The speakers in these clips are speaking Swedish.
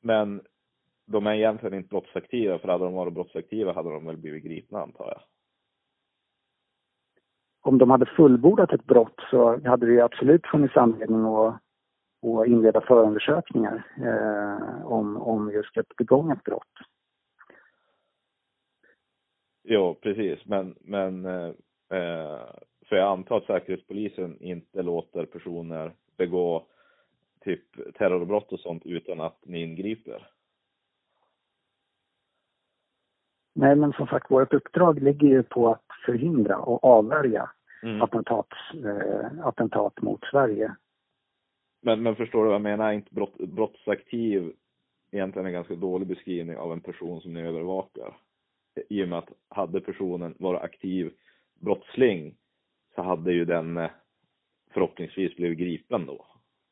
Men de är egentligen inte brottsaktiva, för hade de varit brottsaktiva hade de väl blivit gripna, antar jag. Om de hade fullbordat ett brott så hade det absolut funnits anledning att inleda förundersökningar om just ett begånget brott. Jo, precis. Men för jag antar att Säkerhetspolisen inte låter personer begå typ terrorbrott och sånt utan att ni ingriper. Nej, men som sagt, vårt uppdrag ligger ju på att förhindra och avvärja attentat mot Sverige. Men förstår du vad jag menar? Inte brottsaktiv egentligen en ganska dålig beskrivning av en person som ni övervakar. I och med att hade personen varit aktiv brottsling så hade ju den förhoppningsvis blivit gripen då.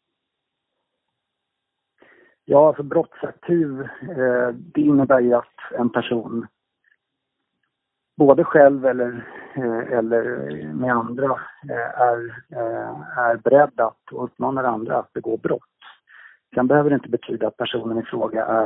Ja, alltså brottsaktiv, det innebär ju att en person både själv eller med andra är beredd att uppmana andra att begå brott. Sen behöver det inte betyda att personen i fråga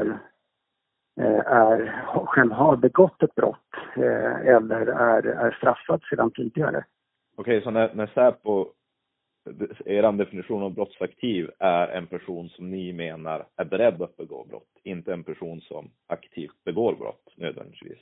själv har begått ett brott eller är straffad sedan tidigare. Okej, så när Säpo, er definition av brottsaktiv är en person som ni menar är beredd att begå brott, inte en person som aktivt begår brott nödvändigtvis.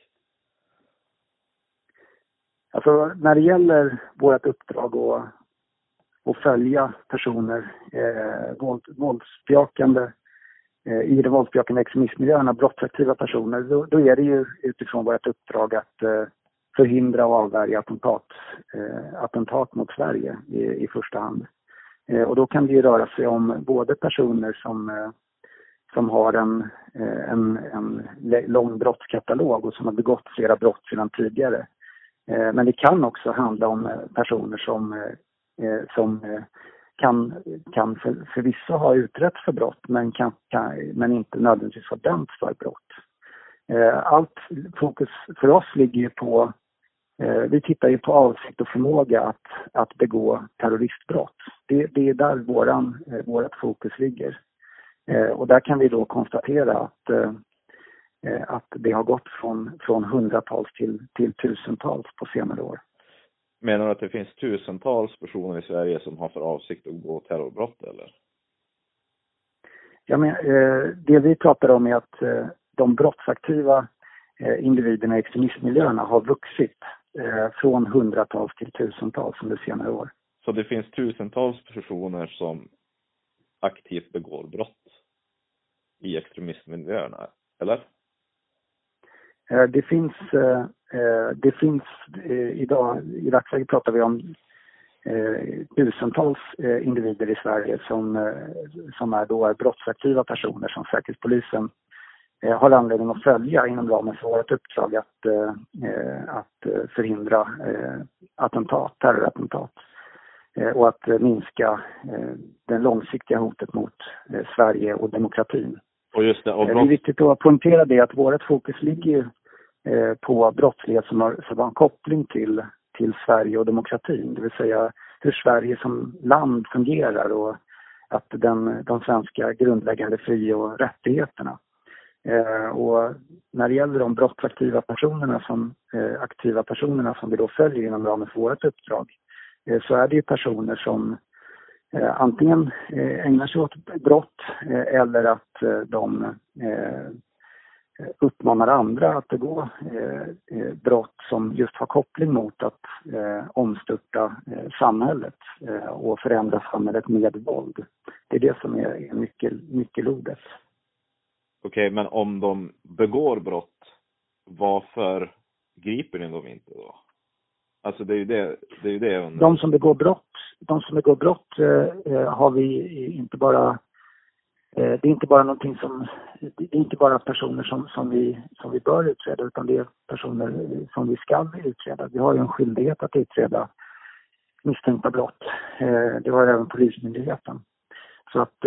Alltså när det gäller vårt uppdrag att följa personer våldsbejakande i de våldsbejakande extremismiljöerna, brottsaktiva personer, då är det ju utifrån vårt uppdrag att förhindra och avvärja attentat mot Sverige i första hand. Och då kan det ju röra sig om både personer som har en lång brottskatalog och som har begått flera brott sedan tidigare. Men det kan också handla om personer som kan förvisso ha utretts för brott men inte nödvändigtvis har dömts för brott. Allt fokus för oss ligger ju på, vi tittar ju på avsikt och förmåga att begå terroristbrott. Det är där vårat fokus ligger. Och där kan vi då konstatera att det har gått från hundratals till tusentals på senare år. Menar du att det finns tusentals personer i Sverige som har för avsikt att begå terrorbrott, eller? Ja, men det vi pratar om är att de brottsaktiva individerna i extremistmiljöerna har vuxit från hundratals till tusentals under senare år. Så det finns tusentals personer som aktivt begår brott i extremistmiljöerna, eller? Det finns idag, i dagsläget pratar vi om tusentals individer i Sverige som är brottsaktiva personer som Säkerhetspolisen har anledning att följa inom ramen för vårt uppdrag att förhindra terrorattentat och att minska det långsiktiga hotet mot Sverige och demokratin. Och just det, det är viktigt att poängtera det att vårt fokus ligger på brottslighet som har en koppling till Sverige och demokratin. Det vill säga hur Sverige som land fungerar och att de svenska grundläggande fri- och rättigheterna. Och när det gäller de brottsaktiva personerna som vi då följer inom ramen för vårt uppdrag, så är det ju personer som antingen ägnar sig åt brott eller att de uppmanar andra att begå brott som just har koppling mot att omstörta samhället och förändra samhället med våld. Det är det som är nyckelordet. Okej, men om de begår brott, varför griper ni dem inte då? Alltså det är ju det. De som begår brott har vi inte bara, det är inte bara någonting det är inte bara personer som vi bör utreda, utan det är personer som vi ska utreda. Vi har ju en skyldighet att utreda misstänkta brott. Det har även Polismyndigheten. Så att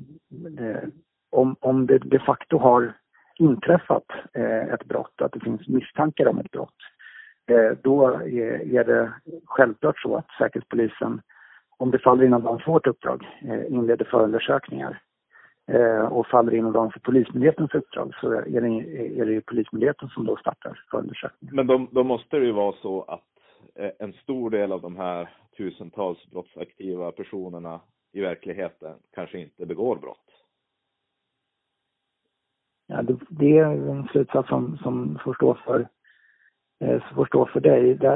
om det de facto har inträffat ett brott, att det finns misstankar om ett brott, då är det självklart så att Säkerhetspolisen, om det faller inom vårt uppdrag, inleder förundersökningar. och faller inom ramen för Polismyndighetens uppdrag, så är det ju Polismyndigheten som då startar förundersökningen. Men då måste det ju vara så att en stor del av de här tusentals brottsaktiva personerna i verkligheten kanske inte begår brott. Ja, det är en slutsats som får stå för dig.